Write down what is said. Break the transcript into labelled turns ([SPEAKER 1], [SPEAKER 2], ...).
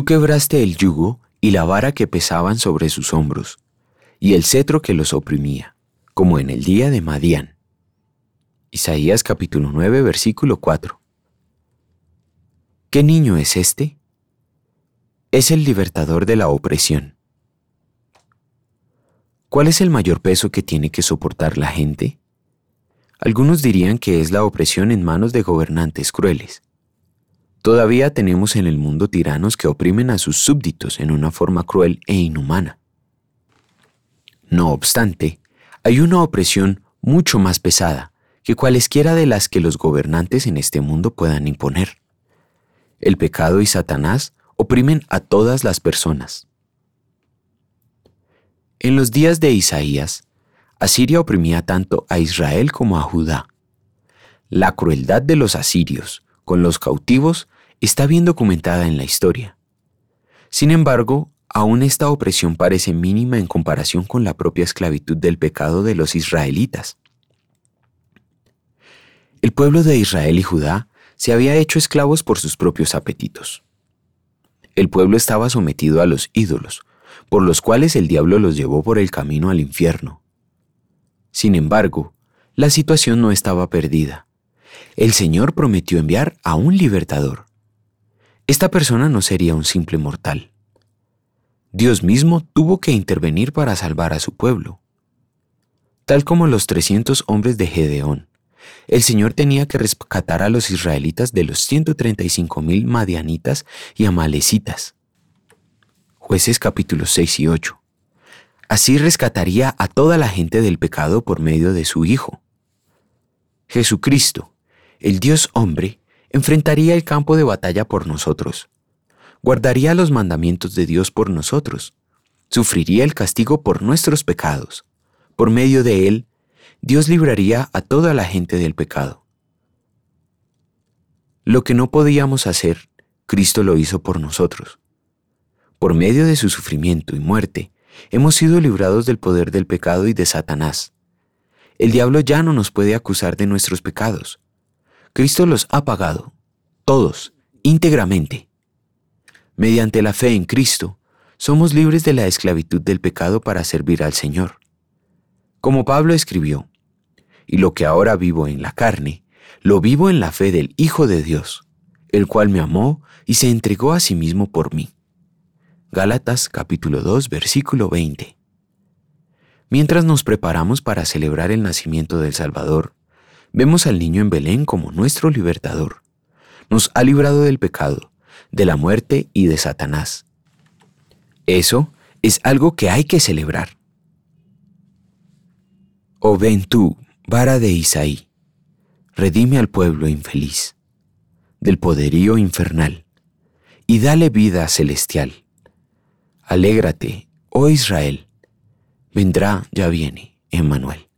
[SPEAKER 1] quebraste el yugo y la vara que pesaban sobre sus hombros, y el cetro que los oprimía, como en el día de Madián. Isaías capítulo 9, versículo 4. ¿Qué niño es este? Es el libertador de la opresión. ¿Cuál es el mayor peso que tiene que soportar la gente? Algunos dirían que es la opresión en manos de gobernantes crueles. Todavía tenemos en el mundo tiranos que oprimen a sus súbditos en una forma cruel e inhumana. No obstante, hay una opresión mucho más pesada que cualesquiera de las que los gobernantes en este mundo puedan imponer. El pecado y Satanás oprimen a todas las personas. En los días de Isaías, Asiria oprimía tanto a Israel como a Judá. La crueldad de los asirios con los cautivos está bien documentada en la historia. Sin embargo, aún esta opresión parece mínima en comparación con la propia esclavitud del pecado de los israelitas. El pueblo de Israel y Judá se había hecho esclavos por sus propios apetitos. El pueblo estaba sometido a los ídolos, por los cuales el diablo los llevó por el camino al infierno. Sin embargo, la situación no estaba perdida. El Señor prometió enviar a un libertador. Esta persona no sería un simple mortal. Dios mismo tuvo que intervenir para salvar a su pueblo. Tal como los 300 hombres de Gedeón, el Señor tenía que rescatar a los israelitas de los 135,000 madianitas y amalecitas. Jueces capítulos 6 y 8. Así rescataría a toda la gente del pecado por medio de su Hijo. Jesucristo, el Dios hombre, enfrentaría el campo de batalla por nosotros. Guardaría los mandamientos de Dios por nosotros. Sufriría el castigo por nuestros pecados. Por medio de él, Dios libraría a toda la gente del pecado. Lo que no podíamos hacer, Cristo lo hizo por nosotros. Por medio de su sufrimiento y muerte, hemos sido librados del poder del pecado y de Satanás. El diablo ya no nos puede acusar de nuestros pecados. Cristo los ha pagado, todos, íntegramente. Mediante la fe en Cristo, somos libres de la esclavitud del pecado para servir al Señor. Como Pablo escribió, y lo que ahora vivo en la carne, lo vivo en la fe del Hijo de Dios, el cual me amó y se entregó a sí mismo por mí. Gálatas capítulo 2, versículo 20. Mientras nos preparamos para celebrar el nacimiento del Salvador, vemos al niño en Belén como nuestro libertador. Nos ha librado del pecado, de la muerte y de Satanás. Eso es algo que hay que celebrar. Oh ven tú, vara de Isaí, redime al pueblo infeliz del poderío infernal y dale vida celestial. Alégrate, oh Israel, vendrá, ya viene, Emmanuel.